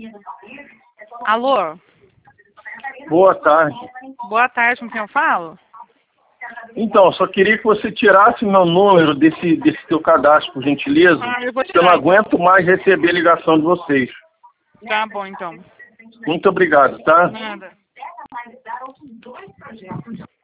Alô? Boa tarde. Boa tarde, com quem eu falo? Então, só queria que você tirasse meu número desse teu cadastro, por gentileza. Eu vou porque eu não tirar. aguento mais receber ligação de vocês. Tá bom, então. Muito obrigado, tá? Nada.